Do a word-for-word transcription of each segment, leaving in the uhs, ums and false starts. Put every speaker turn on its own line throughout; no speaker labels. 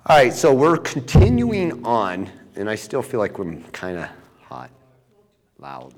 All right, so we're continuing on, and I still feel like we're kind of hot, loud.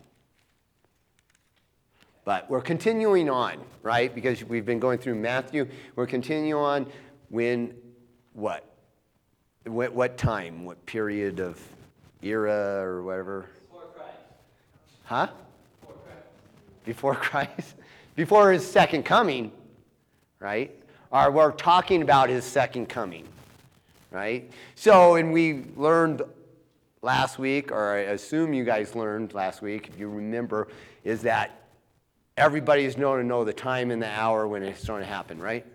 But we're continuing on, right? Because we've been going through Matthew. We're continuing on when, what? What, what time? What period of era or whatever?
Before Christ.
Huh?
Before Christ.
Before Christ? Before his second coming, right? Or we're talking about his second coming. Right? So, and we learned last week, or I assume you guys learned last week, if you remember, is that everybody's known to know the time and the hour when it's going to happen, right?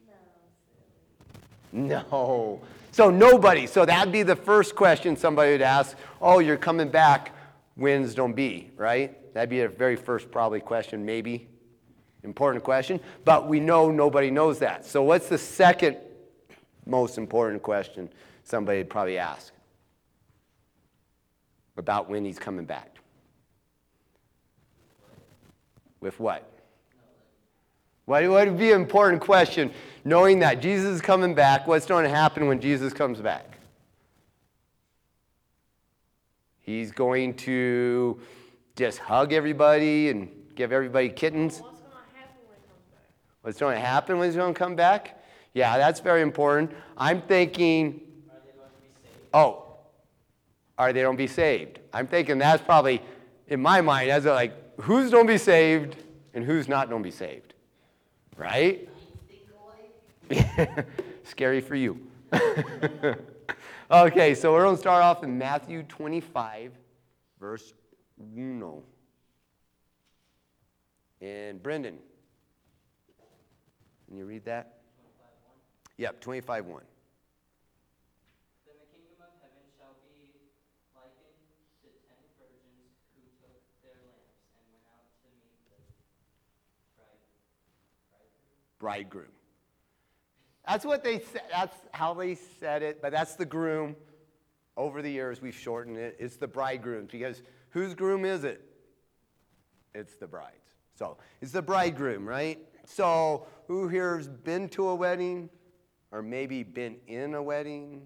No. No. So nobody. So that'd be the first question somebody would ask. Oh, you're coming back. When's don't be, right? That'd be a very first probably question, maybe. Important question. But we know nobody knows that. So what's the second most important question somebody would probably ask about when he's coming back? With what? What would be an important question, knowing that Jesus is coming back? What's going to happen when Jesus comes back? He's going to just hug everybody and give everybody kittens?
What's going to happen when he comes back?
What's going to happen when he's going to come back? Yeah, that's very important. I'm thinking,
Are they going to be saved?
oh, are they don't be saved? I'm thinking that's probably, in my mind, as like, who's don't be saved and who's not don't be saved, right? Scary for you. Okay, so we're going to start off in Matthew twenty-five, verse one. And Brendan, can you read that? Yep, twenty-five one.
Then the kingdom of heaven shall be likened to ten virgins who took their lamps and went out to meet the bride, bridegroom.
Bridegroom. That's what they said. That's how they said it, but that's the groom. Over the years, we've shortened it. It's the bridegroom, because whose groom is it? It's the bride's. So it's the bridegroom, right? So who here's been to a wedding? Or maybe been in a wedding?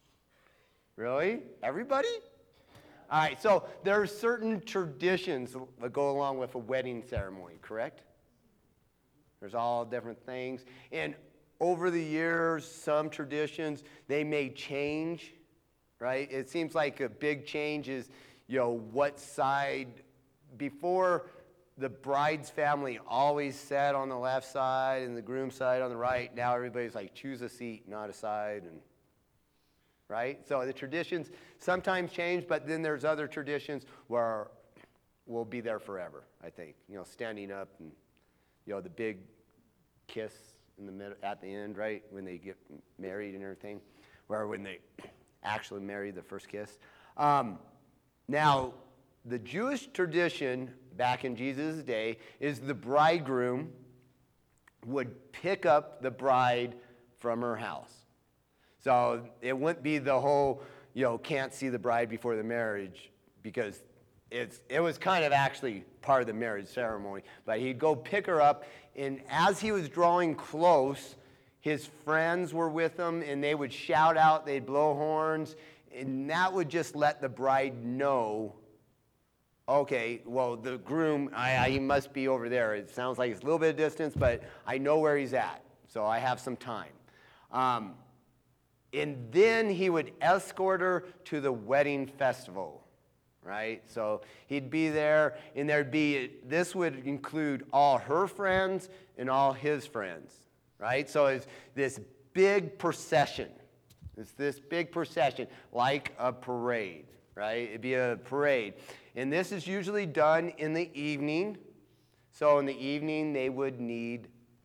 Really? Everybody? All right, so there are certain traditions that go along with a wedding ceremony, correct? There's all different things. And over the years, some traditions, they may change, right? It seems like a big change is, you know, what side, before the bride's family always sat on the left side and the groom's side on the right. Now everybody's like, choose a seat, not a side, and right? So the traditions sometimes change, but then there's other traditions where we'll be there forever, I think. You know, standing up and, you know, the big kiss in the middle, at the end, right? When they get married and everything, or when they actually marry, the first kiss. Um, now, the Jewish tradition back in Jesus' day is the bridegroom would pick up the bride from her house. So it wouldn't be the whole, you know, can't see the bride before the marriage, because it's it was kind of actually part of the marriage ceremony. But he'd go pick her up, and as he was drawing close, his friends were with him, and they would shout out, they'd blow horns, and that would just let the bride know, okay, well, the groom, I, I, he must be over there. It sounds like it's a little bit of distance, but I know where he's at, so I have some time. Um, and then he would escort her to the wedding festival, right? So he'd be there, and there'd be, this would include all her friends and all his friends, right? So it's this big procession. It's this big procession, like a parade, right? It'd be a parade. And this is usually done in the evening. So in the evening, they would need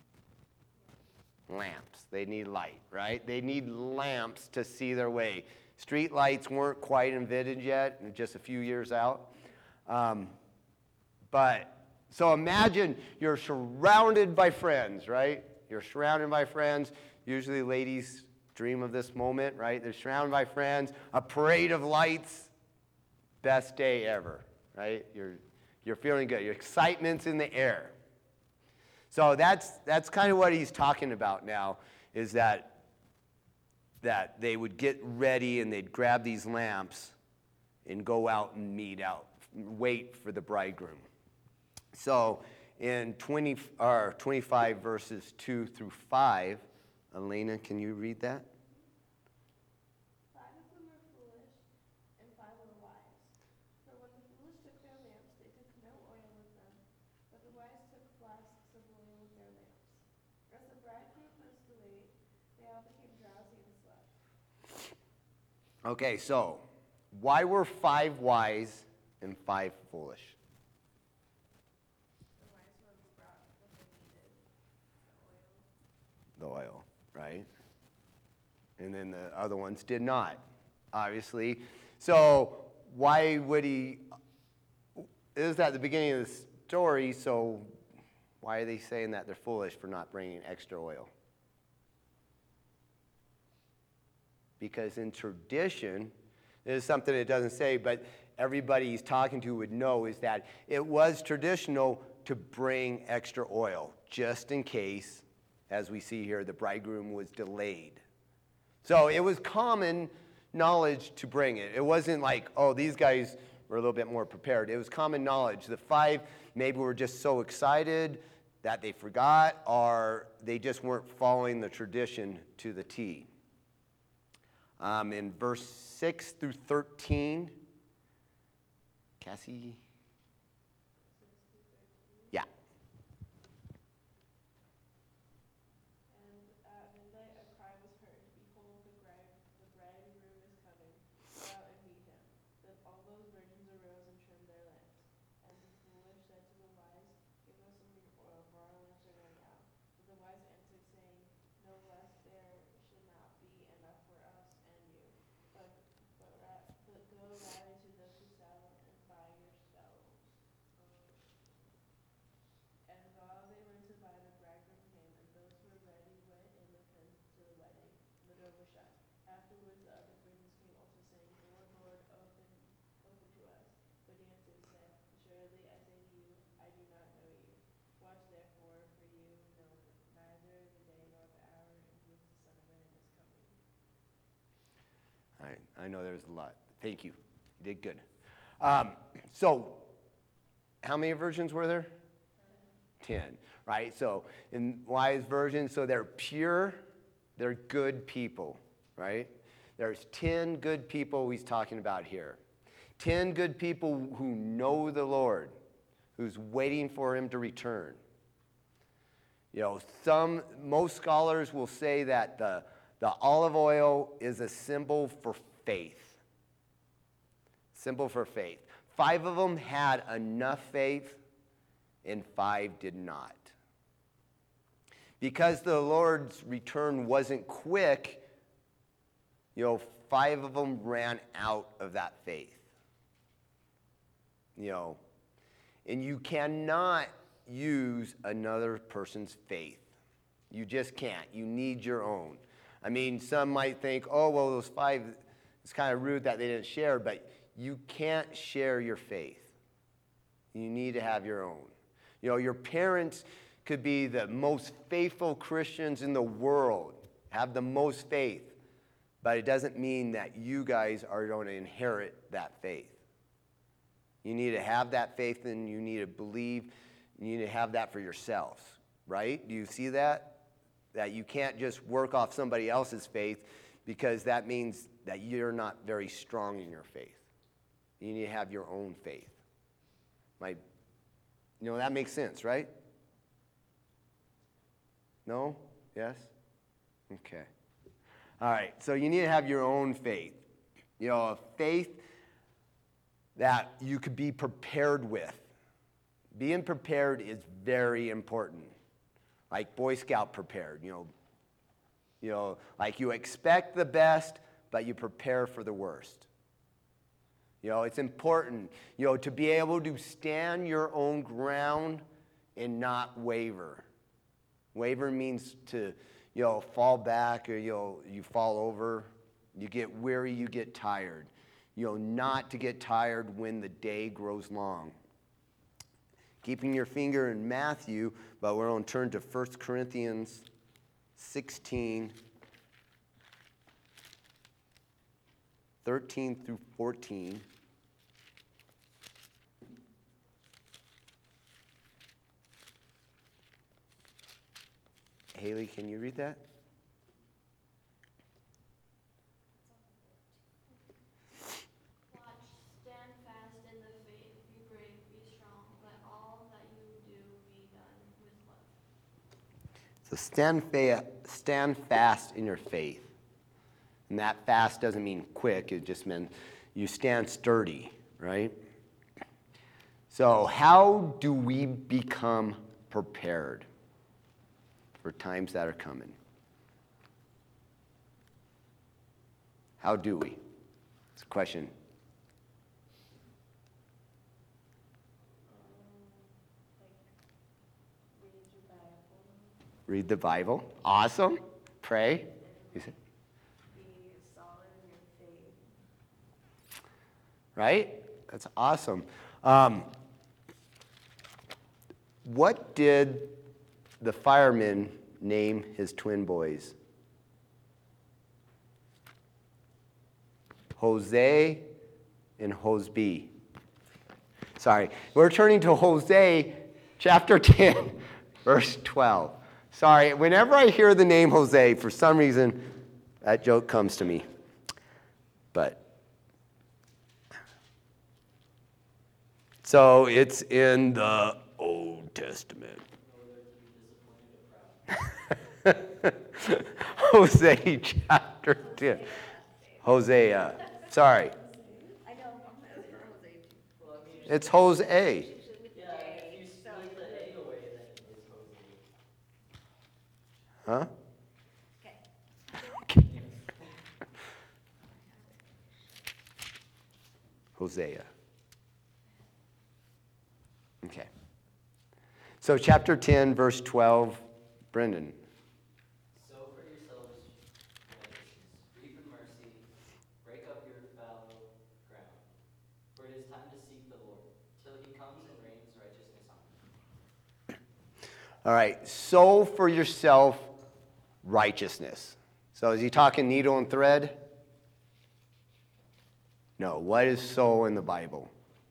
lamps. They need light, right? They need lamps to see their way. Street lights weren't quite invented yet, just a few years out. Um, but, so imagine you're surrounded by friends, right? You're surrounded by friends. Usually ladies dream of this moment, right? They're surrounded by friends, a parade of lights, best day ever, right? You're, you're feeling good. Your excitement's in the air. So that's, that's kind of what he's talking about now, is that that they would get ready and they'd grab these lamps and go out and meet out, wait for the bridegroom. So in twenty, or twenty-five verses two through five, Elena, can you read that?
Five of them were foolish, and five were wise. For when the foolish took their lamps, they took no oil with them, but the wise took flasks of oil with their lamps. As the bridegroom was delayed, they all became drowsy and slept.
Okay, so why were five wise and five foolish?
The wise ones brought what they needed, the
The
oil.
oil, right? And then the other ones did not, obviously. So why would he, this is at the beginning of the story, so why are they saying that they're foolish for not bringing extra oil? Because in tradition, this is something it doesn't say, but everybody he's talking to would know, is that it was traditional to bring extra oil, just in case, as we see here, the bridegroom was delayed. So it was common knowledge to bring it. It wasn't like, oh, these guys were a little bit more prepared. It was common knowledge. The five maybe were just so excited that they forgot, or they just weren't following the tradition to the T. Um, in verse six through thirteen, Cassie? Yeah.
And at midnight a cry was heard, Behold, the bride, the bridegroom is coming. Go out and meet him. Then all those virgins arose and trimmed their lamps. And the foolish said to the wise, Give us some of your oil, for our lamps are going out. But the wise answered, saying, No, lest there should not be enough for us and you. But, but, ra- but go rather to those who sell and buy yourselves. And while they went to buy, the bridegroom came, and those who were ready went in with him to the wedding. And the door was shut. Afterwards the other virgins came also, saying, Lord, Lord, open, open to us. But he answered and said, Assuredly I say to you, I do not know you. Watch therefore, for you know neither the day nor the hour in which the Son of Man is coming.
All right, I know there's a lot. Thank you. You did good. Um, so, how many virgins were there? Ten, right? So, in wise virgins, so they're pure, they're good people, right? There's ten good people he's talking about here. Ten good people who know the Lord, who's waiting for him to return. You know, some, most scholars will say that the, the olive oil is a symbol for faith. Symbol for faith. Five of them had enough faith, and five did not. Because the Lord's return wasn't quick, you know, five of them ran out of that faith. You know, and you cannot use another person's faith. You just can't. You need your own. I mean, some might think, oh, well, those five, it's kind of rude that they didn't share, but you can't share your faith. You need to have your own. You know, your parents could be the most faithful Christians in the world, have the most faith, but it doesn't mean that you guys are going to inherit that faith. You need to have that faith, and you need to believe, you need to have that for yourselves, right? Do you see that? That you can't just work off somebody else's faith, because that means that you're not very strong in your faith. You need to have your own faith. My, you know, that makes sense, right? No? Yes? Okay. All right, so you need to have your own faith. You know, a faith that you could be prepared with. Being prepared is very important. Like Boy Scout prepared, you know. You know, like you expect the best, but you prepare for the worst. You know, it's important, you know, to be able to stand your own ground and not waver. Waver means to, you know, fall back, or, you know, you fall over. You get weary, you get tired. You know, not to get tired when the day grows long. Keeping your finger in Matthew, but we're going to turn to First Corinthians sixteen. thirteen through fourteen. Haley, can you read that?
Watch, stand fast in the faith, be brave, be strong, let all that you do be done with love.
So stand, fa- stand fast in your faith. And that fast doesn't mean quick, it just means you stand sturdy, right? So how do we become prepared for times that are coming? How do we? It's a question. Read the Bible. Awesome. Pray. You said-
Be solid in your faith.
Right? That's awesome. Um, what did the fireman name his twin boys? Jose and Hoseby. Sorry, we're turning to Hosea chapter ten, verse twelve. Sorry, whenever I hear the name Jose, for some reason, that joke comes to me. But, so it's in the Old Testament. Hosea chapter ten. Hosea. Sorry.
I know, that's for Jose too.
Well, I mean,
It's Jose.
yeah, if you split the A away, then it's Jose.
Huh?
Okay.
Hosea. Okay. So chapter ten, verse twelve, Brendan.
Sow for yourselves righteousness, reap in mercy, break up your fallow ground. For it is time to seek the Lord, till he comes and rains righteousness on you.
All right, sow for yourself righteousness. So is he talking needle and thread? No, what is sow in the Bible?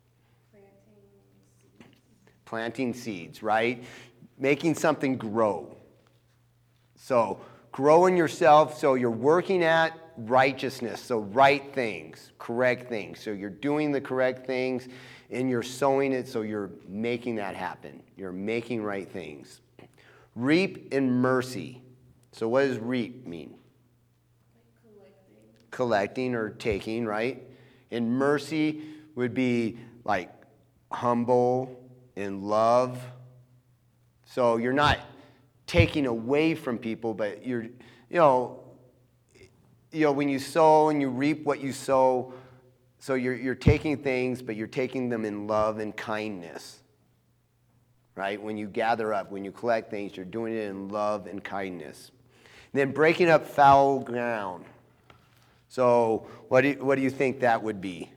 Planting seeds, right? Making something grow. So growing yourself, so you're working at righteousness, so right things, correct things. So you're doing the correct things and you're sowing it, so you're making that happen. You're making right things. Reap in mercy. So what does reap mean?
Collecting.
Collecting or taking, right? And mercy would be like humble and love. So you're not taking away from people, but you're, you know, you know, when you sow and you reap what you sow, so you're you're taking things, but you're taking them in love and kindness. Right? When you gather up, when you collect things, you're doing it in love and kindness. And then breaking up foul ground. So what do you, what do you think that would be?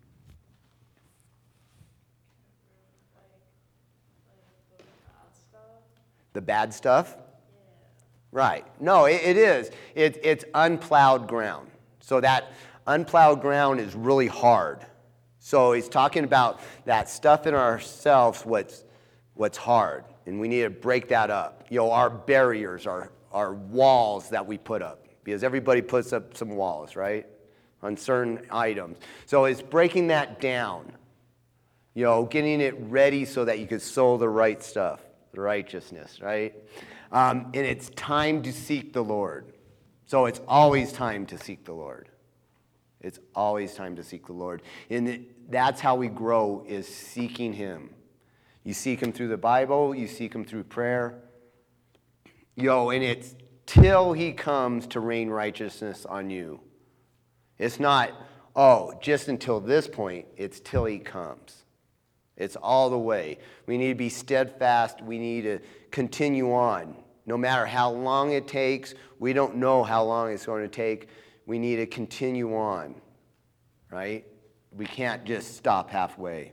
The bad stuff? Right. No, it, it is. It, it's unplowed ground. So that unplowed ground is really hard. So he's talking about that stuff in ourselves, what's, what's hard. And we need to break that up. You know, our barriers, our, our walls that we put up. Because everybody puts up some walls, right? On certain items. So it's breaking that down. You know, getting it ready so that you could sow the right stuff. The righteousness, right? Um, and it's time to seek the Lord. So it's always time to seek the Lord. It's always time to seek the Lord. And it, that's how we grow, is seeking him. You seek him through the Bible. You seek him through prayer. You know, and it's till he comes to rain righteousness on you. It's not, oh, just until this point. It's till he comes. It's all the way. We need to be steadfast. We need to continue on. No matter how long it takes, we don't know how long it's going to take. We need to continue on, right? We can't just stop halfway.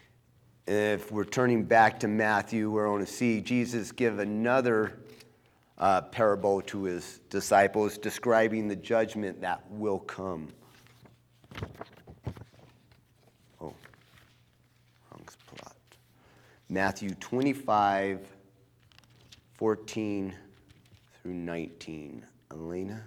If we're turning back to Matthew, we're going to see Jesus give another uh, parable to his disciples, describing the judgment that will come. Oh, wrong plot. Matthew twenty-five, fourteen through nineteen. Elena?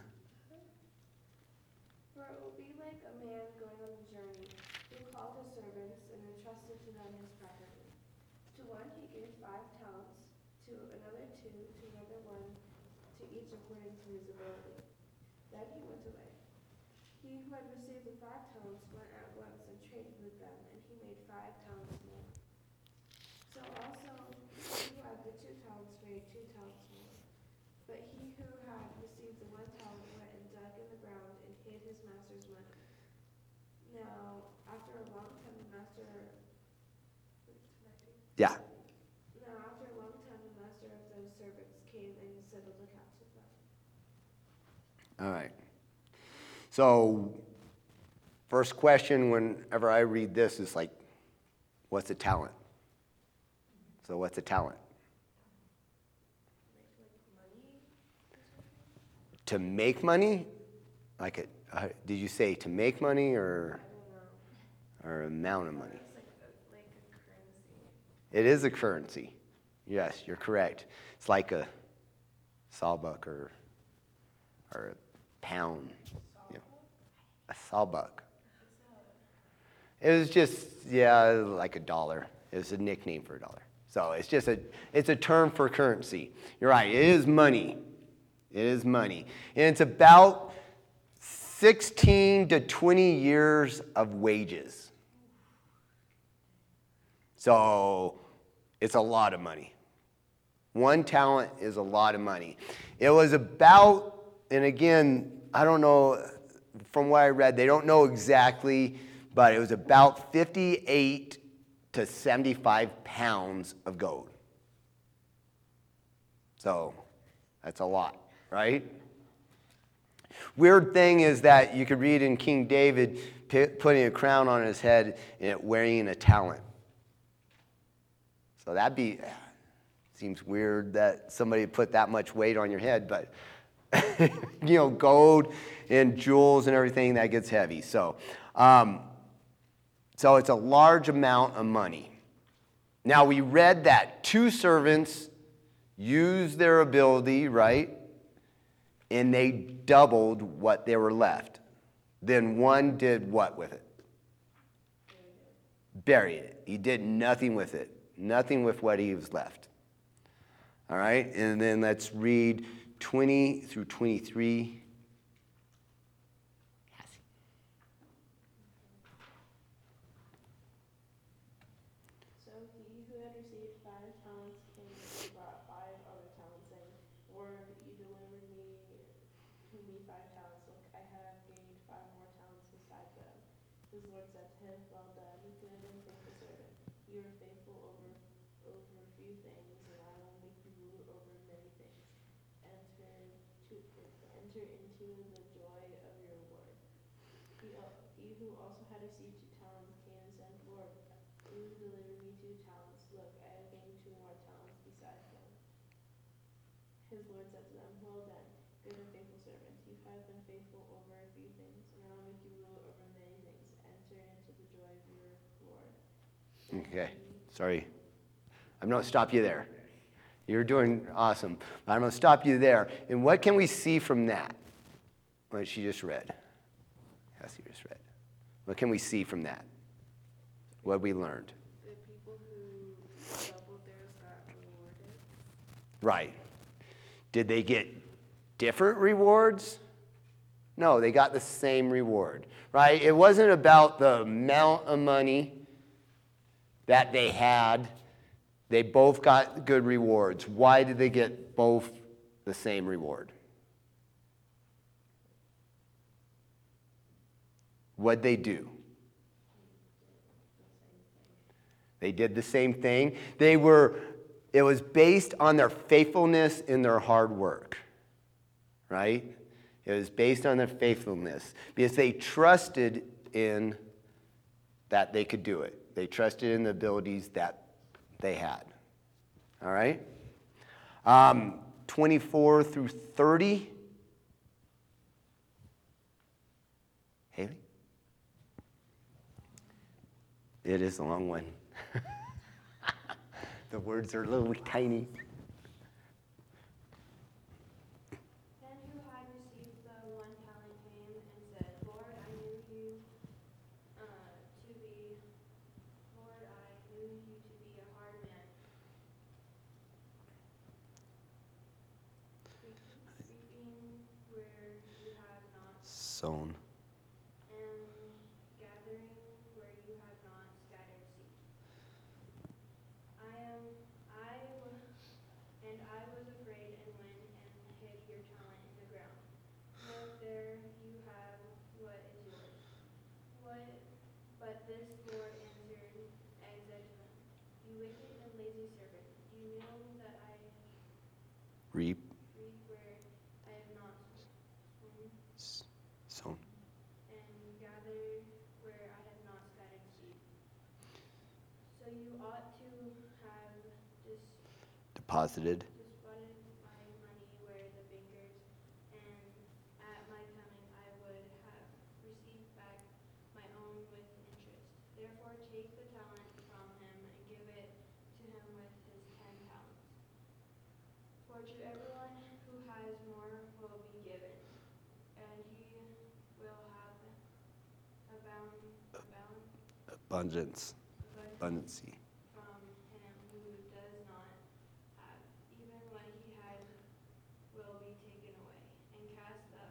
For it will be like a man going on a journey, who called his servants and entrusted to them his property. To one he gave five talents, to another two, to another one, to each according to his ability. Then he went away. He who had received the five talents went at once and traded with them, and he made five talents more. So also he who had the two talents made two talents more. But he who had received the one talent went and dug in the ground and hid his master's money. Now, after a long time, the master.
Yeah.
Now, after a long time, the master of those servants came and settled accounts with them.
All right. So, first question whenever I read this is like, what's a talent? So, what's a talent? To make money? Like a, uh, did you say to make money or, or amount of money?
It's like a, like a currency.
It is a currency. Yes, you're correct. It's like a sawbuck or, or a pound. You know, a sawbuck. It was just, yeah, like a dollar. It was a nickname for a dollar. So it's just a, it's a term for currency. You're right, it is money. It is money. And it's about sixteen to twenty years of wages. So it's a lot of money. One talent is a lot of money. It was about, and again, I don't know, from what I read, they don't know exactly, but it was about fifty-eight to seventy-five pounds of gold. So that's a lot. Right? Weird thing is that you could read in King David p- putting a crown on his head and wearing a talent. So that'd be, seems weird that somebody put that much weight on your head, but you know, gold and jewels and everything, that gets heavy. So, um, so it's a large amount of money. Now we read that two servants used their ability, right? And they doubled what they were left. Then one did what with it? Buried it. He did nothing with it. Nothing with what he was left. All right? And then let's read twenty through twenty-three.
So he who had received five talents came and brought five other talents, saying, Lord, you delivered me to me five talents. Look, I have gained five more talents besides them. His Lord said to him, Well done, good and faithful servant. You are faithful over over a few things, and I will make you ruler over many things. Enter to enter into the joy of your Lord. He, al- he who also had received two talents came and said, Lord, you delivered me two talents. Look, I have gained two more talents besides them. His Lord said to them, Well done, good and faithful servant. You have been faithful over a few things, and I will make you ruler over many things. Enter into the joy of your Lord. Then
Okay,
he-
sorry. I'm going to stop you there. You're doing awesome. But I'm going to stop you there. And what can we see from that? What she just read. Cassie just read. What can we see from that? What we learned?
The people who doubled theirs got rewarded.
Right. Did they get different rewards? No, they got the same reward, right? It wasn't about the amount of money that they had. They both got good rewards. Why did they get both the same reward? What'd they do? They did the same thing. They were, it was based on their faithfulness in their hard work, right? It was based on their faithfulness because they trusted in that they could do it. They trusted in the abilities that they had. All right? Um, twenty-four through thirty. Haley? It is a long one. The words are little tiny.
Then who had received the one talent came and said, Lord, I knew you uh, to be, Lord, I knew you to be a hard man, reaping where you have not
Sown.
and gathering where you have not scattered seed. I am, I, wa- and I was afraid and went and hid your talent in the ground. Look, there you have what is yours. What, but this Lord answered and said to him, You wicked and lazy servant, you knew that I
Reap.
reap where I have not sown,
s- Sown.
and gather where I have not scattered seed. So you ought to have dis-
Deposited.
disposed my money where the bankers, and at my coming I would have received back my own with interest. Therefore take the talent from him and give it to him with his ten talents. For to everyone who has more will be given, and he will have abound, abound,
Abundance.
abundance
Abundancy.
from him who does not have. Even what he has will be taken away, and cast the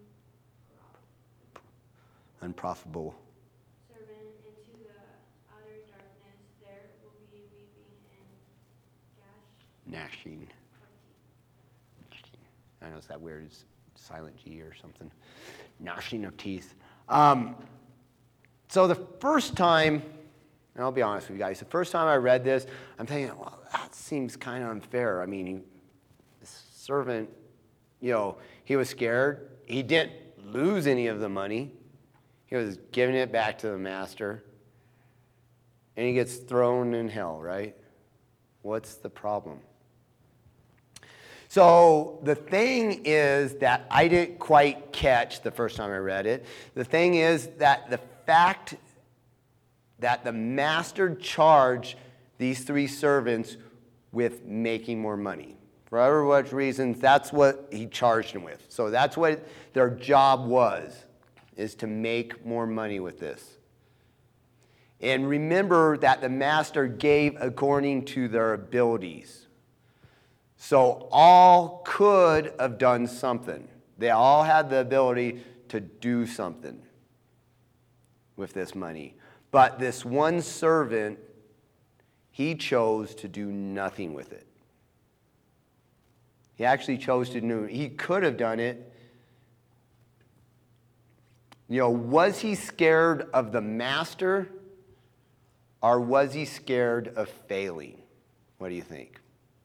unprofitable
Unprofitable.
servant into the outer darkness. There will be weeping and
Gnashing.
gash of teeth.
I know it's that weird silent G or something. Gnashing of teeth. Um, so the first time, and I'll be honest with you guys, the first time I read this, I'm thinking, well, that seems kind of unfair. I mean, he, the servant, you know, he was scared. He didn't lose any of the money. He was giving it back to the master. And he gets thrown in hell, right? What's the problem? So the thing is that I didn't quite catch the first time I read it. The thing is that the fact that the master charged these three servants with making more money. For whatever what reasons, that's what he charged them with. So that's what their job was, is to make more money with this. And remember that the master gave according to their abilities. So all could have done something. They all had the ability to do something with this money. But this one servant, he chose to do nothing with it. He actually chose to do, he could have done it. You know, was he scared of the master, or was he scared of failing? What do you think?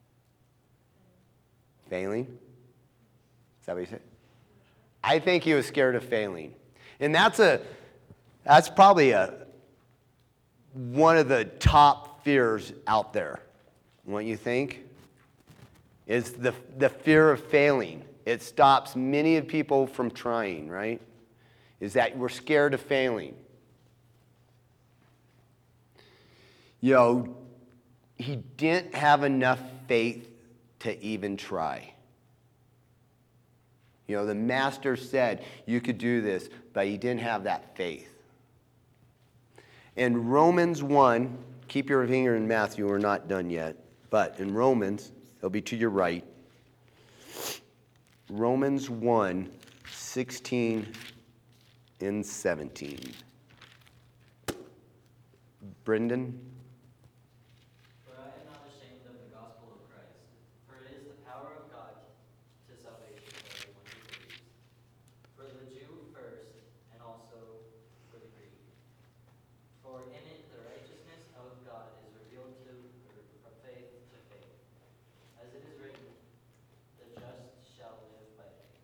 Failing? Is that what you said? I think he was scared of failing. And that's a that's probably a one of the top fears out there. What you think? Is the the fear of failing. It stops many of people from trying, right? Is that we're scared of failing. You know, he didn't have enough faith to even try. You know, the master said you could do this, but he didn't have that faith. In Romans one, keep your finger in Matthew, we're not done yet, but in Romans, it'll be to your right. Romans one, sixteen and seventeen. Brendan?
For I am not ashamed of the gospel of Christ, for it is the power of God to salvation for everyone who believes, for the Jew first, and also for the Greek. For in it the righteousness of God is revealed to or from faith to faith, as it is written, the just shall live by faith.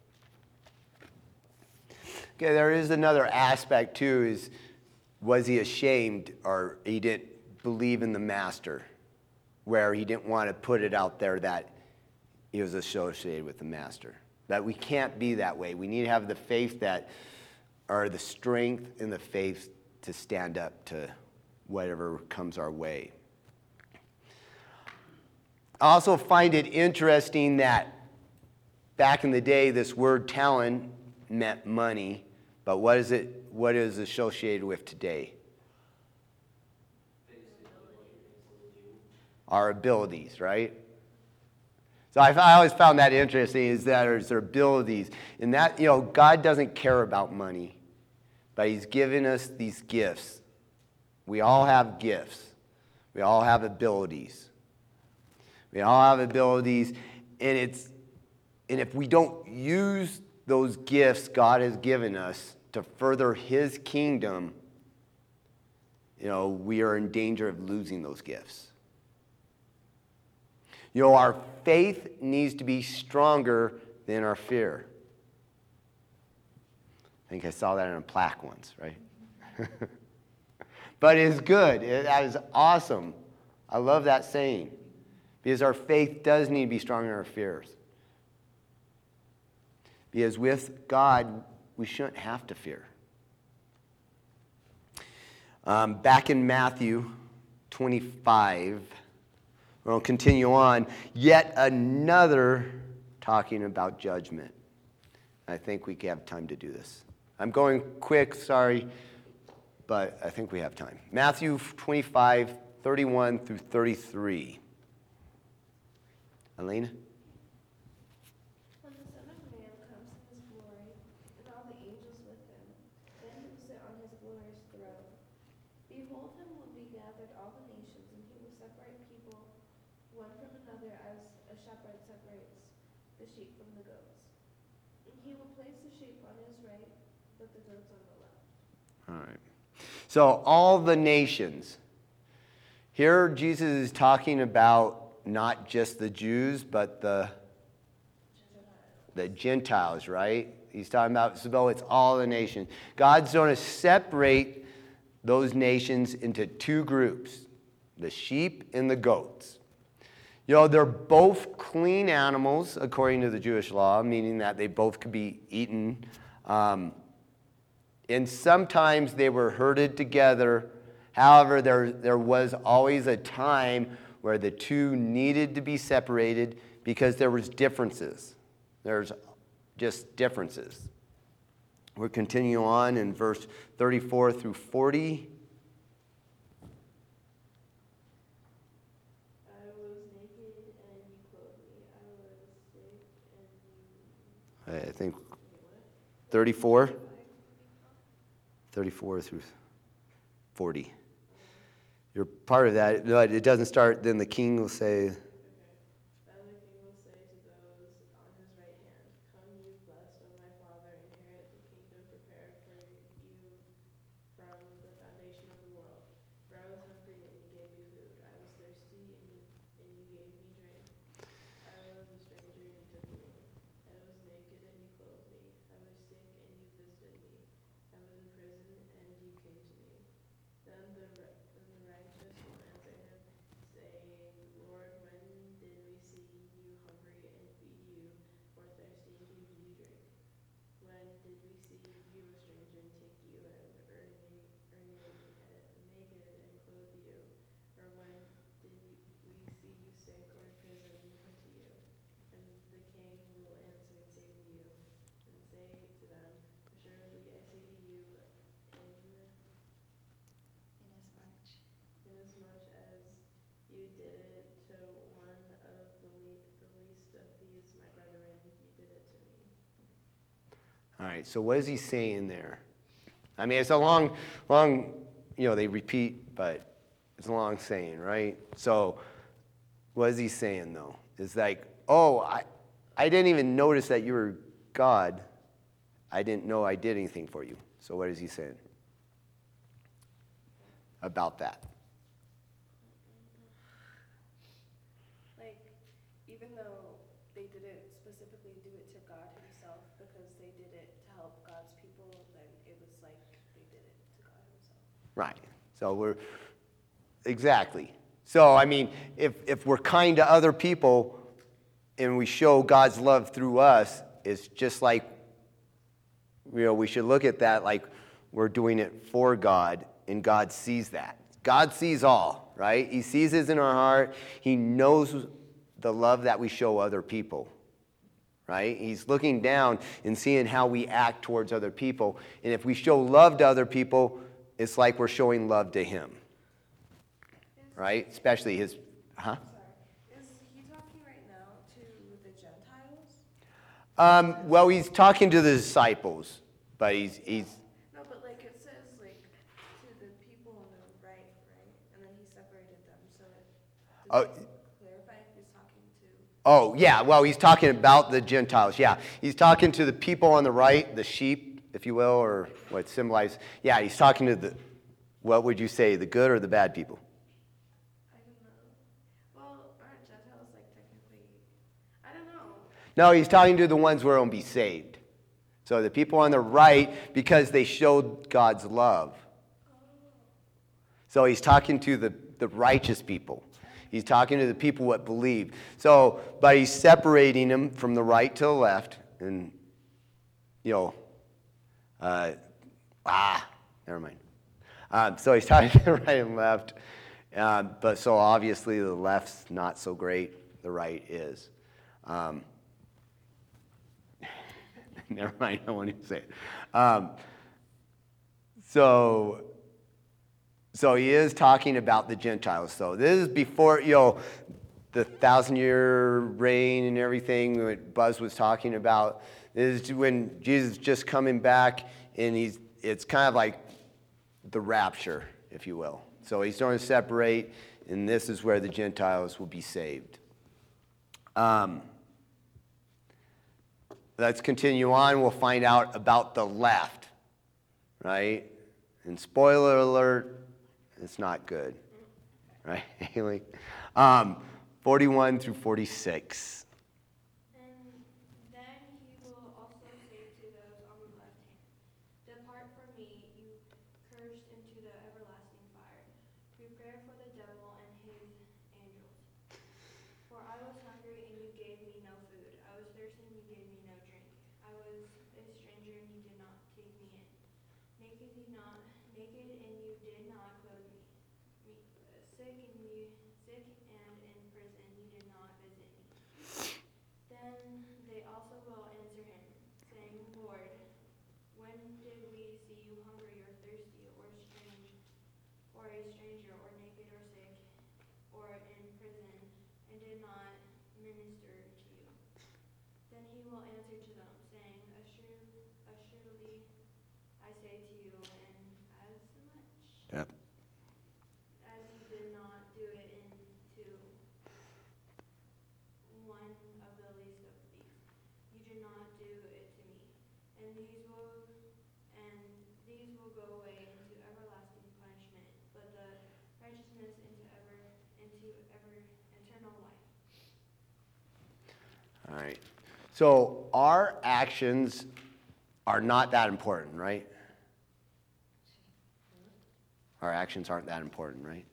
Okay, there is another aspect too, is was he ashamed or he didn't believe in the master, where he didn't want to put it out there that he was associated with the master. That we can't be that way. We need to have the faith that, or the strength in the faith to stand up to whatever comes our way. I also find it interesting that back in the day, this word talent meant money, but what is it? What is associated with today? Our abilities, right? So I, I always found that interesting, is that there's their abilities. And that, you know, God doesn't care about money, but he's given us these gifts. We all have gifts. We all have abilities. We all have abilities, and it's and if we don't use those gifts God has given us to further his kingdom, you know, we are in danger of losing those gifts. You know, our faith needs to be stronger than our fear. I think I saw that in a plaque once, right? But it's good. It, that is awesome. I love that saying. Because our faith does need to be stronger than our fears. Because with God, we shouldn't have to fear. Um, back in Matthew twenty-five, we'll continue on. Yet another talking about judgment. I think we have time to do this. I'm going quick, sorry, but I think we have time. Matthew twenty-five, thirty-one through thirty-three. Elena?
When the Son of Man comes in his glory, and all the angels with him, then he will sit on his glorious throne. Behold, him will be gathered all the nations, and he will separate people one from another as a shepherd separates the sheep from the goats. And he will place the sheep on his right, but the goats on the left.
All right. So all the nations. Here Jesus is talking about not just the Jews, but the, the Gentiles, right? He's talking about, so it's all the nations. God's going to separate those nations into two groups, the sheep and the goats. You know, they're both clean animals according to the Jewish law, meaning that they both could be eaten. Um, and sometimes they were herded together. However, there, there was always a time where the two needed to be separated because there was differences. There's just differences. We'll continue on in verse thirty-four through forty.
I was naked and you clothed me. I was sick and you...
I think thirty-four. thirty-four through forty. You're part of that. No, it doesn't start, then the king will say,
Okay. Then the king will say to those on his right hand, come you blessed of my father, inherit the kingdom prepared for you from the foundation of the world. For I was hungry and you gave me food. I was thirsty and you, and you gave me drink. I was a stranger and you took me in. I was naked and you clothed me. I was sick and you visited me. I was in prison and you came to me. Then the, then the righteous will answer him, saying, Lord, when did we see you hungry and feed you, or thirsty and give you drink? When did we see you a stranger and take you, and earning, earning, uh, naked and clothe you? Or when did we see you sick or in prison and come to you? And the king will answer and say to you, and say to them, assuredly I say to you, in Inasmuch as you did it to one of the le- the least of these, my brethren, you did it to me.
all right, so what is he saying there? I mean, it's a long, long, you know, they repeat, but it's a long saying, right? So what is he saying, though? It's like, oh, I, I didn't even notice that you were God. I didn't know I did anything for you. So what is he saying about that?
Like, even though they didn't specifically do it to God himself because they did it to help God's people, then it was like they did it to God himself.
Right. So we're, exactly. So, I mean, if, if we're kind to other people, and we show God's love through us, it's just like, you know, we should look at that like we're doing it for God, and God sees that. God sees all, right? He sees it in our heart. He knows the love that we show other people, right? He's looking down and seeing how we act towards other people. And if we show love to other people, it's like we're showing love to him, right? Especially his, huh?
Sorry. Is he talking right now to the Gentiles?
Um, well, he's talking to the disciples, but he's, he's,
No, but like it says like to the people on the right, right? And then he separated them, so it
Oh.
does it clarify if he's talking to.
oh, yeah, well, he's talking about the Gentiles, yeah. He's talking to the people on the right, the sheep, if you will, or what symbolizes, yeah, he's talking to the, what would you say, the good or the bad people?
I don't know. Well, aren't Gentiles like technically? I don't know.
No, he's talking to the ones who are going to be saved. So the people on the right, because they showed God's love. So he's talking to the, the righteous people. He's talking to the people that believe. So, but he's separating them from the right to the left. And, you know, uh, ah, never mind. Um, so he's talking to the right and left. Um, but so obviously the left's not so great. The right is. Um, never mind, I won't even say it. Um, so... So he is talking about the Gentiles. So this is before, you know, the thousand-year reign and everything that Buzz was talking about. This is when Jesus is just coming back, and he's it's kind of like the rapture, if you will. So he's going to separate, and this is where the Gentiles will be saved. Um, let's continue on. We'll find out about the left, right? And spoiler alert, it's not good, right, Haley? Um, forty-one through forty-six.
And then he will also say to those on the left hand, depart from me, you cursed, into the everlasting fire. Prepare for the devil and his angels. For I was hungry, and you gave me no food. I was thirsty, and you gave me no drink. I was a stranger, and you did not take me in. Naked, you not naked, and you did not clothe me. me uh, sick, and you sick, and in prison, you did not visit me. Then they also will answer him, saying, Lord, when did we see you hungry or thirsty or strange, or a stranger, or naked, or sick, or in prison, and did not minister to you? Then he will answer to them, saying, Assuredly, assuredly I say to you, and as much
Yep.
as you did not do it into one of the least of these, you did not do it to me. And these will and these will go away into everlasting punishment, but the righteousness into ever into ever eternal life.
All right. So our actions are not that important, right? Our actions aren't that important, right?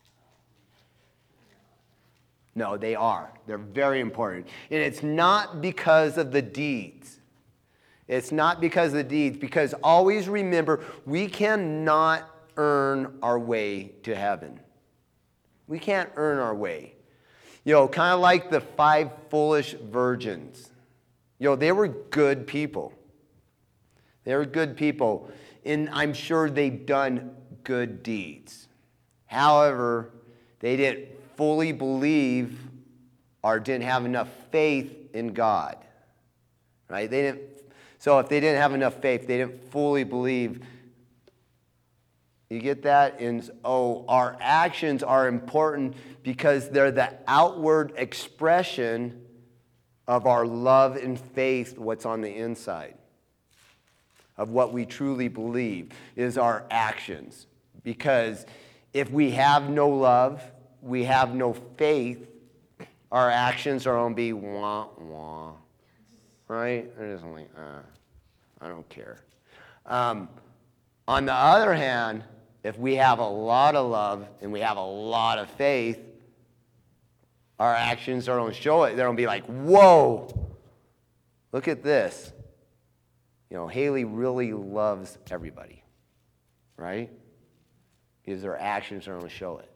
No, they are. They're very important. And it's not because of the deeds. It's not because of the deeds, because always remember, we cannot earn our way to heaven. We can't earn our way. You know, kind of like the five foolish virgins. You know, they were good people. They were good people, and I'm sure they've done good deeds. However, they didn't fully believe or didn't have enough faith in God. Right? They didn't. So if they didn't have enough faith, they didn't fully believe. You get that? And oh, our actions are important because they're the outward expression of our love and faith, what's on the inside. Of what we truly believe is our actions. Because if we have no love, we have no faith, our actions are going to be wah, wah. Right? They're just like, uh, I don't care. Um, on the other hand, if we have a lot of love and we have a lot of faith, Our actions are going to show it. They're going to be like, whoa, look at this. You know, Haley really loves everybody, right? Because their actions are going to show it.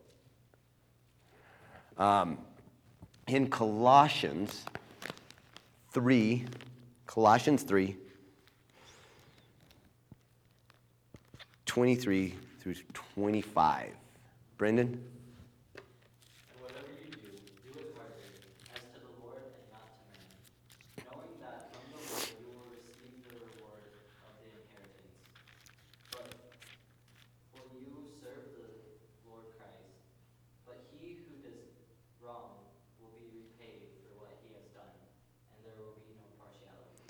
Um, in Colossians three, Colossians three, twenty-three through twenty-five. Brendan?
And whatever you do, do it heartily, as to the Lord and not to men, knowing that from the Lord you will receive the reward of the inheritance. But for you serve the Lord Christ. But he who does wrong will be repaid for what he has done, and there will be no partiality.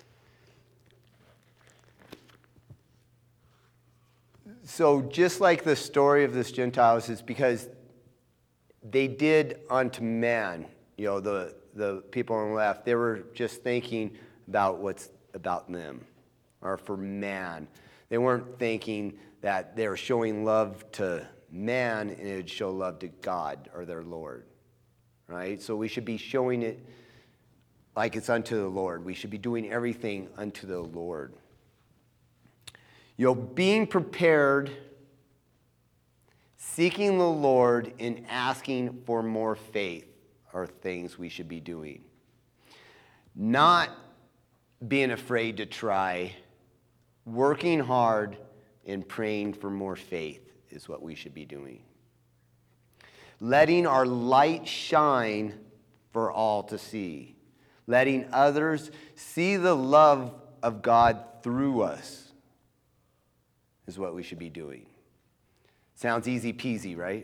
So just like the story of this Gentiles is because they did unto man, you know, the, the people on the left, they were just thinking about what's about them or for man. They weren't thinking that they were showing love to man and it would show love to God or their Lord, right? So we should be showing it like it's unto the Lord. We should be doing everything unto the Lord. You know, being prepared, seeking the Lord, and asking for more faith are things we should be doing. Not being afraid to try, working hard, and praying for more faith is what we should be doing. Letting our light shine for all to see. Letting others see the love of God through us is what we should be doing. Sounds easy peasy, right?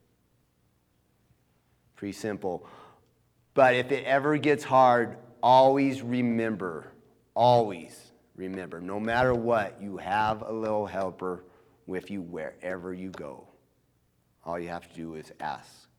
Pretty simple. But if it ever gets hard, always remember, always remember, no matter what, you have a little helper with you wherever you go. All you have to do is ask.